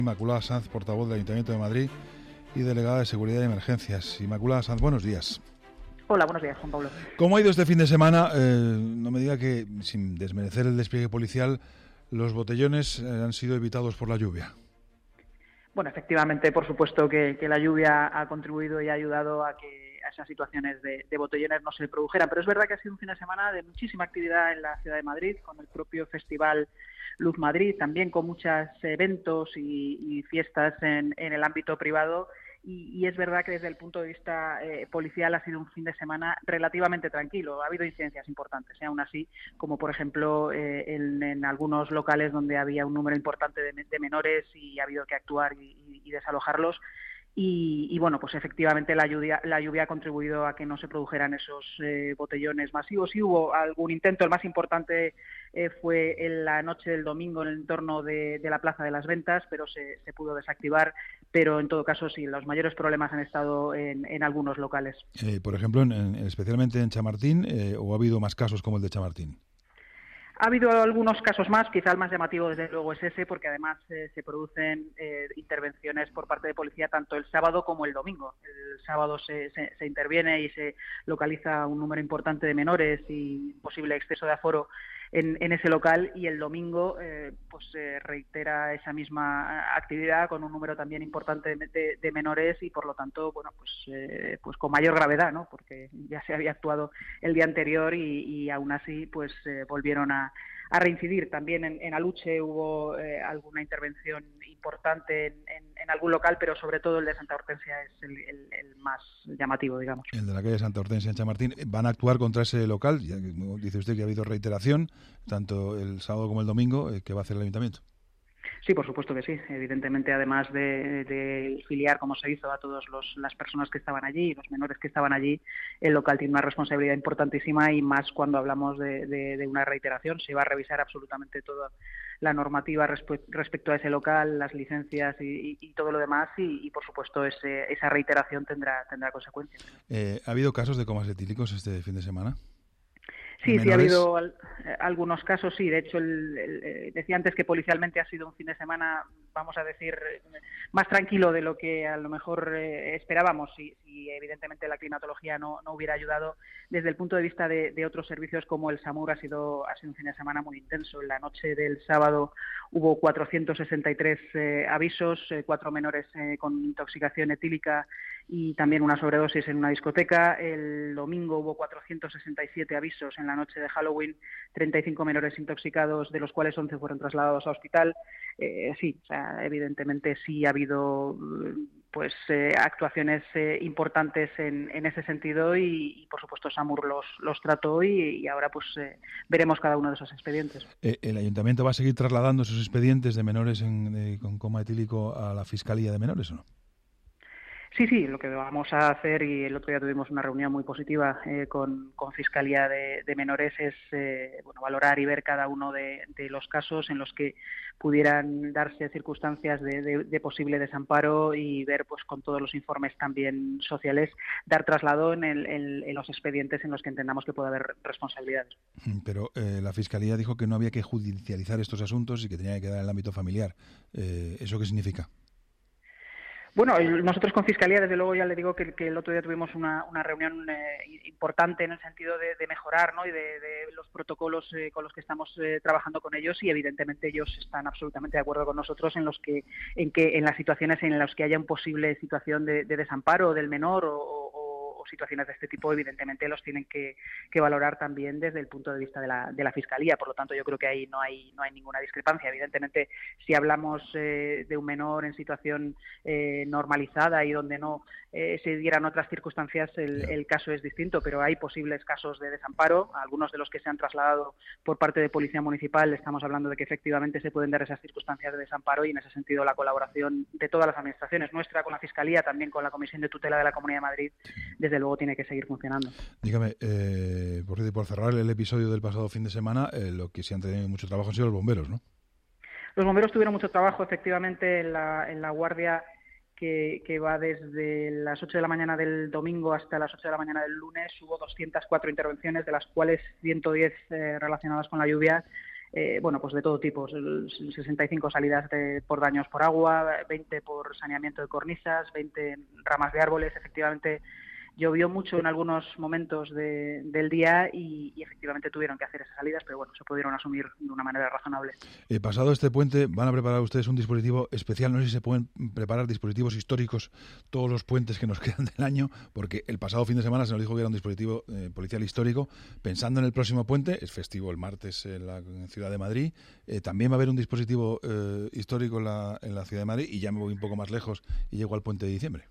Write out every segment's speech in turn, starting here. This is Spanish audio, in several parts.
Inmaculada Sanz, portavoz del Ayuntamiento de Madrid y delegada de Seguridad y Emergencias. Inmaculada Sanz, buenos días. Hola, buenos días, Juan Pablo. ¿Cómo ha ido este fin de semana? No me diga que, sin desmerecer el despliegue policial, los botellones han sido evitados por la lluvia. Bueno, efectivamente, por supuesto que la lluvia ha contribuido y ha ayudado a que esas situaciones de botellones no se produjeran, pero es verdad que ha sido un fin de semana de muchísima actividad en la ciudad de Madrid, con el propio festival Luz Madrid, también con muchos eventos y fiestas en el ámbito privado. Y es verdad que desde el punto de vista policial ha sido un fin de semana relativamente tranquilo. Ha habido incidencias importantes, aún así, como por ejemplo en algunos locales donde había un número importante de menores y ha habido que actuar y desalojarlos. Y bueno, pues efectivamente la lluvia ha contribuido a que no se produjeran esos botellones masivos. Sí hubo algún intento, el más importante fue en la noche del domingo en el entorno de la Plaza de las Ventas, pero se pudo desactivar. Pero en todo caso sí, los mayores problemas han estado en algunos locales. Por ejemplo, especialmente en Chamartín, ¿o ha habido más casos como el de Chamartín? Ha habido algunos casos más, quizá el más llamativo desde luego es ese, porque además se producen intervenciones por parte de policía tanto el sábado como el domingo. El sábado se interviene y se localiza un número importante de menores y posible exceso de aforo en ese local, y el domingo pues se reitera esa misma actividad con un número también importante de menores y por lo tanto bueno pues con mayor gravedad, ¿no? Porque ya se había actuado el día anterior y aún así pues volvieron a reincidir. También en Aluche hubo alguna intervención importante en algún local, pero sobre todo el de Santa Hortensia es el más llamativo, digamos. El de la calle Santa Hortensia en Chamartín. ¿Van a actuar contra ese local? Ya dice usted que ha habido reiteración, tanto el sábado como el domingo. ¿Qué va a hacer el Ayuntamiento? Sí, por supuesto que sí. Evidentemente, además de filiar, como se hizo, a todas las personas que estaban allí, los menores que estaban allí, el local tiene una responsabilidad importantísima y más cuando hablamos de una reiteración. Se va a revisar absolutamente toda la normativa respecto a ese local, las licencias y todo lo demás y por supuesto, esa reiteración tendrá consecuencias. ¿Ha habido casos de comas etílicos este fin de semana? Sí, ha habido algunos casos, sí. De hecho, decía antes que policialmente ha sido un fin de semana, vamos a decir, más tranquilo de lo que a lo mejor esperábamos, si evidentemente la climatología no hubiera ayudado. Desde el punto de vista de otros servicios como el SAMUR ha sido un fin de semana muy intenso. En la noche del sábado hubo 463 avisos, 4 menores con intoxicación etílica y también una sobredosis en una discoteca. El domingo hubo 467 avisos en la noche de Halloween, 35 menores intoxicados, de los cuales 11 fueron trasladados a hospital. Sí, o sea, evidentemente sí ha habido actuaciones importantes en ese sentido y por supuesto SAMUR los trató y ahora pues veremos cada uno de esos expedientes. ¿El Ayuntamiento va a seguir trasladando esos expedientes de menores con coma etílico a la Fiscalía de Menores o no? Sí, lo que vamos a hacer, y el otro día tuvimos una reunión muy positiva con Fiscalía de Menores, es valorar y ver cada uno de los casos en los que pudieran darse circunstancias de posible desamparo y ver pues con todos los informes también sociales, dar traslado en los expedientes en los que entendamos que puede haber responsabilidades. Pero la Fiscalía dijo que no había que judicializar estos asuntos y que tenía que quedar en el ámbito familiar. ¿Eso qué significa? Bueno, nosotros con Fiscalía, desde luego, ya le digo que el otro día tuvimos una reunión importante en el sentido de mejorar, ¿no? Y de los protocolos con los que estamos trabajando con ellos, y evidentemente ellos están absolutamente de acuerdo con nosotros en las situaciones en las que haya una posible situación de desamparo del menor o situaciones de este tipo, evidentemente los tienen que valorar también desde el punto de vista de la Fiscalía. Por lo tanto, yo creo que ahí no hay ninguna discrepancia. Evidentemente, si hablamos de un menor en situación normalizada y donde no se dieran otras circunstancias, el caso es distinto, pero hay posibles casos de desamparo, algunos de los que se han trasladado por parte de Policía Municipal. Estamos hablando de que efectivamente se pueden dar esas circunstancias de desamparo y en ese sentido la colaboración de todas las administraciones, nuestra con la Fiscalía, también con la Comisión de Tutela de la Comunidad de Madrid, desde luego tiene que seguir funcionando. Dígame, por cerrar el episodio del pasado fin de semana, lo que sí han tenido mucho trabajo han sido los bomberos, ¿no? Los bomberos tuvieron mucho trabajo, efectivamente, en la guardia que va desde las 8 de la mañana del domingo hasta las 8 de la mañana del lunes. Hubo 204 intervenciones, de las cuales 110 relacionadas con la lluvia. pues de todo tipo, 65 salidas por daños por agua, 20 por saneamiento de cornisas, 20 ramas de árboles. Efectivamente, llovió mucho en algunos momentos del día y efectivamente tuvieron que hacer esas salidas, pero bueno, se pudieron asumir de una manera razonable. Pasado este puente, ¿van a preparar ustedes un dispositivo especial? No sé si se pueden preparar dispositivos históricos todos los puentes que nos quedan del año, porque el pasado fin de semana se nos dijo que era un dispositivo policial histórico. Pensando en el próximo puente, es festivo el martes en la Ciudad de Madrid, también va a haber un dispositivo histórico en la Ciudad de Madrid, y ya me voy un poco más lejos y llego al puente de diciembre.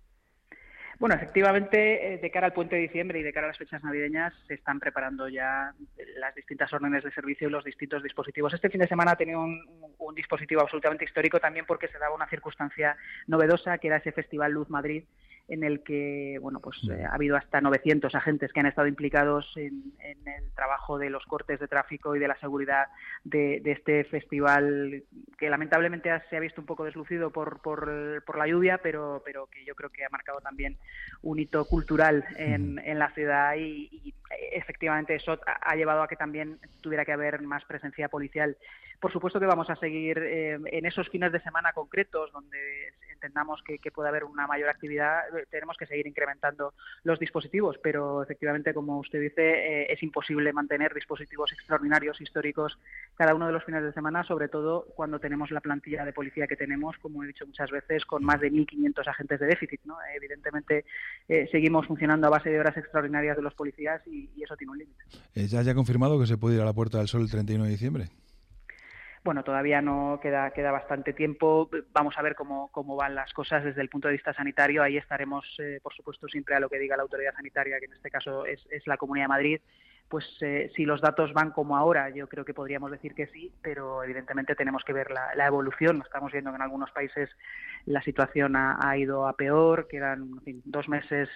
Bueno, efectivamente, de cara al puente de diciembre y de cara a las fechas navideñas, se están preparando ya las distintas órdenes de servicio y los distintos dispositivos. Este fin de semana ha tenido un dispositivo absolutamente histórico, también porque se daba una circunstancia novedosa, que era ese Festival Luz Madrid, en el que ha habido hasta 900 agentes que han estado implicados en el trabajo de los cortes de tráfico y de la seguridad de este festival, que lamentablemente se ha visto un poco deslucido por la lluvia, pero que yo creo que ha marcado también un hito cultural en la ciudad y efectivamente eso ha llevado a que también tuviera que haber más presencia policial. Por supuesto que vamos a seguir en esos fines de semana concretos donde entendamos que puede haber una mayor actividad. Tenemos que seguir incrementando los dispositivos, pero efectivamente, como usted dice, es imposible mantener dispositivos extraordinarios, históricos, cada uno de los fines de semana, sobre todo cuando tenemos la plantilla de policía que tenemos, como he dicho muchas veces, con más de 1.500 agentes de déficit, ¿no? Evidentemente, seguimos funcionando a base de horas extraordinarias de los policías y eso tiene un límite. ¿Ya ha confirmado que se puede ir a la Puerta del Sol el 31 de diciembre? Bueno, todavía no queda bastante tiempo. Vamos a ver cómo van las cosas desde el punto de vista sanitario. Ahí estaremos, por supuesto, siempre a lo que diga la autoridad sanitaria, que en este caso es la Comunidad de Madrid. Pues si los datos van como ahora, yo creo que podríamos decir que sí, pero evidentemente tenemos que ver la evolución. Estamos viendo que en algunos países la situación ha ido a peor, quedan 2 meses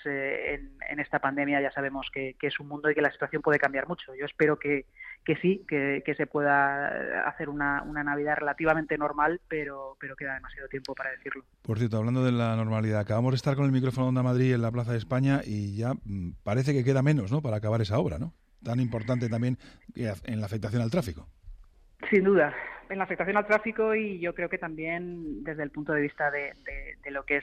en esta pandemia, ya sabemos que es un mundo y que la situación puede cambiar mucho. Yo espero que sí, que se pueda hacer una Navidad relativamente normal, pero queda demasiado tiempo para decirlo. Por cierto, hablando de la normalidad, acabamos de estar con el micrófono de Onda Madrid en la Plaza de España y ya parece que queda menos, ¿no?, para acabar esa obra, ¿no? Tan importante también en la afectación al tráfico. Sin duda, en la afectación al tráfico, y yo creo que también desde el punto de vista de lo que es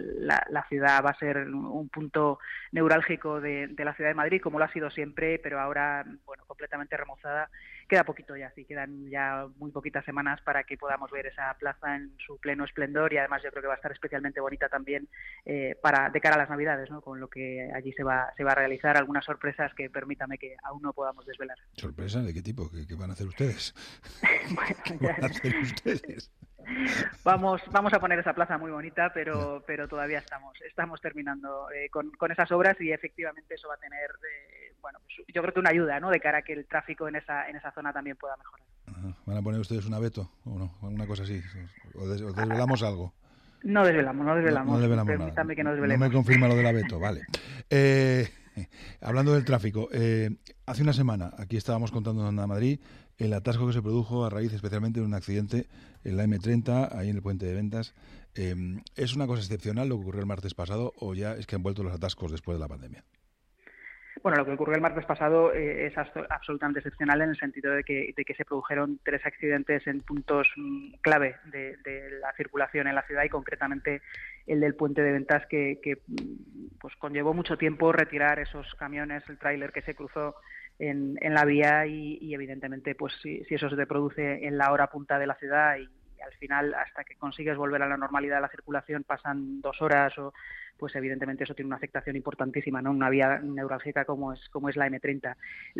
la ciudad, va a ser un punto neurálgico de la ciudad de Madrid, como lo ha sido siempre, pero ahora, completamente remozada. Queda poquito ya, sí, quedan ya muy poquitas semanas para que podamos ver esa plaza en su pleno esplendor, y además yo creo que va a estar especialmente bonita también de cara a las Navidades, ¿no?, con lo que allí se va a realizar, algunas sorpresas que permítame que aún no podamos desvelar. ¿Sorpresa? ¿De qué tipo? ¿Qué van a hacer ustedes? Bueno, ¿Qué van a hacer ustedes? Vamos a poner esa plaza muy bonita, pero todavía estamos terminando con esas obras, y efectivamente eso va a tener, yo creo que una ayuda, ¿no?, de cara a que el tráfico en esa zona también pueda mejorar. Ajá. ¿Van a poner ustedes un abeto o no? ¿Alguna cosa así? ¿O desvelamos algo? No desvelamos. No desvelamos Permítame nada. Que no desvelemos. No me confirma lo del abeto, vale. Hablando del tráfico, hace una semana aquí estábamos contando en Onda Madrid el atasco que se produjo a raíz especialmente de un accidente en la M30, ahí en el puente de Ventas. ¿Es una cosa excepcional lo que ocurrió el martes pasado o ya es que han vuelto los atascos después de la pandemia? Bueno, lo que ocurrió el martes pasado es absolutamente excepcional, en el sentido de que se produjeron 3 accidentes en puntos clave de la circulación en la ciudad, y concretamente el del puente de Ventas, que conllevó mucho tiempo retirar esos camiones, el tráiler que se cruzó en la vía, y evidentemente si eso se produce en la hora punta de la ciudad y al final, hasta que consigues volver a la normalidad de la circulación, pasan 2 horas, pues evidentemente eso tiene una afectación importantísima, ¿no?, una vía neurálgica como es la M30.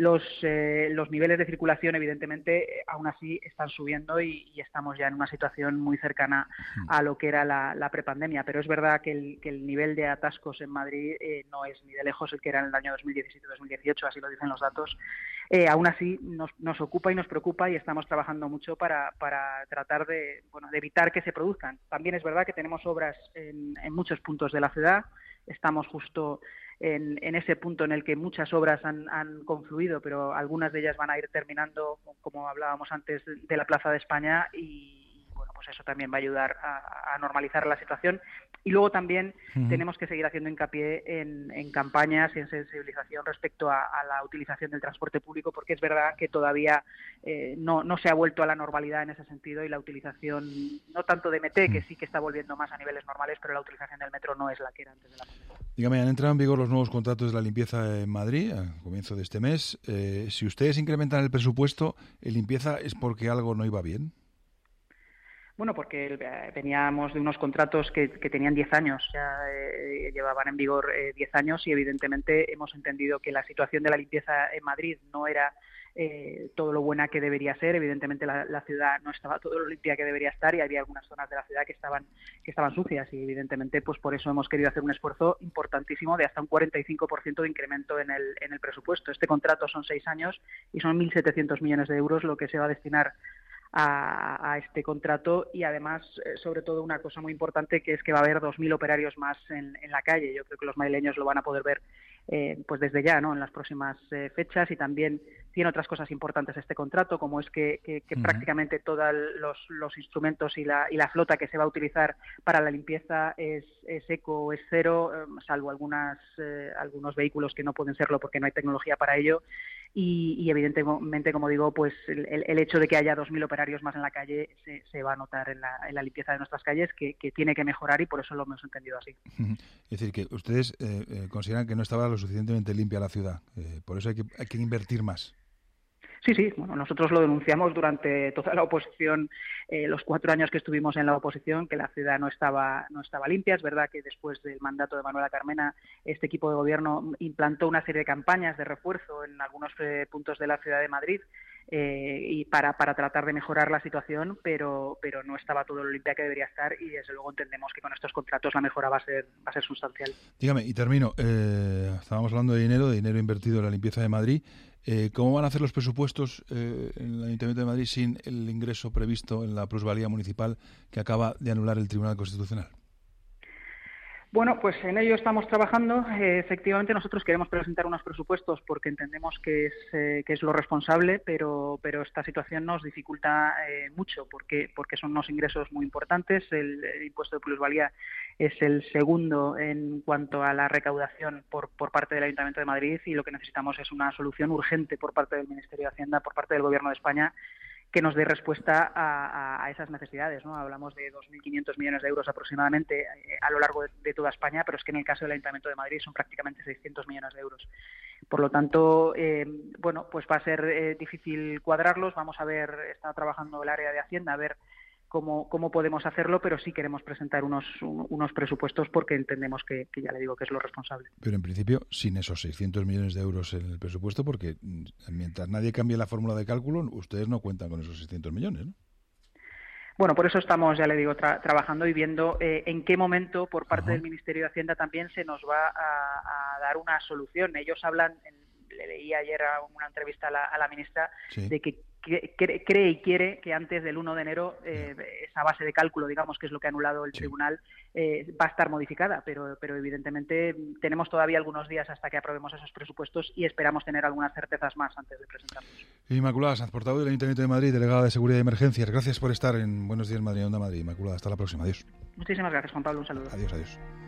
Los niveles de circulación, evidentemente, aún así están subiendo, y estamos ya en una situación muy cercana a lo que era la prepandemia, pero es verdad que el nivel de atascos en Madrid no es ni de lejos el que era en el año 2017-2018, así lo dicen los datos. Aún así nos ocupa y nos preocupa, y estamos trabajando mucho para tratar de evitar que se produzcan. También es verdad que tenemos obras en muchos puntos de la ciudad. Estamos justo en ese punto en el que muchas obras han confluido, pero algunas de ellas van a ir terminando, como hablábamos antes, de la Plaza de España, y pues eso también va a ayudar a normalizar la situación. Y luego también tenemos que seguir haciendo hincapié en campañas y en sensibilización respecto a la utilización del transporte público, porque es verdad que todavía no se ha vuelto a la normalidad en ese sentido, y la utilización, no tanto de MT, que sí que está volviendo más a niveles normales, pero la utilización del metro no es la que era antes de la pandemia. Dígame, han entrado en vigor los nuevos contratos de la limpieza en Madrid a comienzo de este mes. Si ustedes incrementan el presupuesto en limpieza, ¿es porque algo no iba bien? Bueno, porque veníamos de unos contratos que tenían 10 años, ya llevaban en vigor 10 años, y evidentemente hemos entendido que la situación de la limpieza en Madrid no era todo lo buena que debería ser. Evidentemente la ciudad no estaba todo lo limpia que debería estar, y había algunas zonas de la ciudad que estaban sucias, y evidentemente pues por eso hemos querido hacer un esfuerzo importantísimo de hasta un 45% de incremento en el presupuesto. Este contrato son 6 años y son 1.700 millones de euros lo que se va a destinar a este contrato, y además, sobre todo, una cosa muy importante, que es que va a haber 2.000 operarios más en la calle. Yo creo que los madrileños lo van a poder ver pues desde ya, ¿no?, en las próximas fechas. Y también tiene otras cosas importantes este contrato, como es que prácticamente todos los instrumentos y la flota que se va a utilizar para la limpieza es eco, es cero, salvo algunos vehículos que no pueden serlo porque no hay tecnología para ello. Y evidentemente, como digo, pues el hecho de que haya 2.000 operarios más en la calle se va a notar en la limpieza de nuestras calles, que tiene que mejorar, y por eso lo hemos entendido así. Es decir, que ustedes consideran que no estaba lo suficientemente limpia la ciudad, por eso hay que invertir más. Sí, bueno, nosotros lo denunciamos durante toda la oposición, los 4 años que estuvimos en la oposición, que la ciudad no estaba limpia. Es verdad que después del mandato de Manuela Carmena, este equipo de gobierno implantó una serie de campañas de refuerzo en algunos puntos de la ciudad de Madrid, y para tratar de mejorar la situación, pero no estaba todo lo limpia que debería estar, y desde luego entendemos que con estos contratos la mejora va a ser sustancial. Dígame, y termino, estábamos hablando de dinero invertido en la limpieza de Madrid. ¿Cómo van a hacer los presupuestos en el Ayuntamiento de Madrid sin el ingreso previsto en la plusvalía municipal que acaba de anular el Tribunal Constitucional? Bueno, pues en ello estamos trabajando. Efectivamente, nosotros queremos presentar unos presupuestos porque entendemos que es lo responsable, pero esta situación nos dificulta mucho porque son unos ingresos muy importantes. El impuesto de plusvalía es el segundo en cuanto a la recaudación por parte del Ayuntamiento de Madrid, y lo que necesitamos es una solución urgente por parte del Ministerio de Hacienda, por parte del Gobierno de España, que nos dé respuesta a esas necesidades, ¿no? Hablamos de 2.500 millones de euros aproximadamente a lo largo de toda España, pero es que en el caso del Ayuntamiento de Madrid son prácticamente 600 millones de euros. Por lo tanto, bueno, pues va a ser difícil cuadrarlos. Vamos a ver, está trabajando el área de Hacienda, a ver cómo podemos hacerlo, pero sí queremos presentar unos presupuestos porque entendemos que ya le digo que es lo responsable. Pero en principio sin esos 600 millones de euros en el presupuesto, porque mientras nadie cambie la fórmula de cálculo, ustedes no cuentan con esos 600 millones, ¿no? Bueno, por eso estamos, ya le digo, trabajando y viendo en qué momento por parte del Ministerio de Hacienda también se nos va a dar una solución. Ellos hablan, le leí ayer una entrevista a la ministra, sí, de que cree y quiere que antes del 1 de enero esa base de cálculo, digamos, que es lo que ha anulado el tribunal, va a estar modificada, pero evidentemente tenemos todavía algunos días hasta que aprobemos esos presupuestos y esperamos tener algunas certezas más antes de presentarlos. Inmaculada Sanz, portavoz del Ayuntamiento de Madrid, delegada de Seguridad y Emergencias. Gracias por estar en Buenos Días Madrid, Onda Madrid. Inmaculada, hasta la próxima. Adiós. Muchísimas gracias, Juan Pablo. Un saludo. Adiós.